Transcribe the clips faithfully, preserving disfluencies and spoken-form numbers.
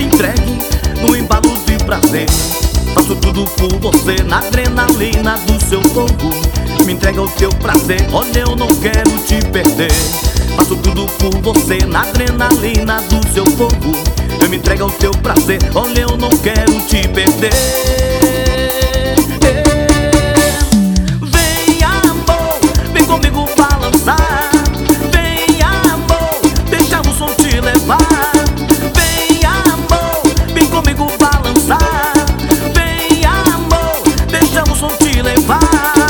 entregue no embalo de prazer. Faço tudo por você na adrenalina do seu corpo. Me entrega o teu prazer, olha eu não quero te perder. Faço tudo por você na adrenalina do seu corpo. Eu me entrego ao teu prazer, olha eu não quero te perder. Vem amor, vem comigo balançar. Vem amor, deixa o som te levar. Vem amor, vem comigo balançar. Vem amor, deixa o som te levar.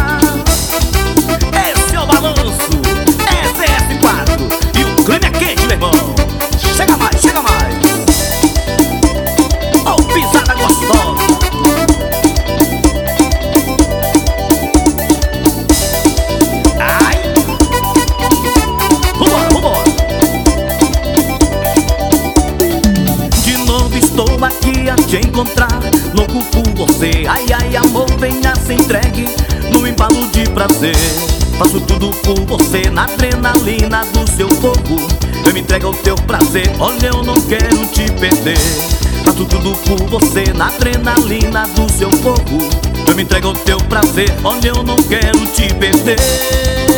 Esse é o balanço, S S quatro. E o clima é quente, meu irmão. Chega mais, chega mais. Oh, pisada gostosa. Ai, vambora, vambora. De novo estou aqui a te encontrar, louco por você. Ai, ai, amor, venha se entregue no embalo de prazer. Faço tudo por você na adrenalina do seu corpo. Eu me entrego ao teu prazer, olha eu não quero te perder. Faço tudo por você na adrenalina do seu corpo. Eu me entrego ao teu prazer, olha eu não quero te perder.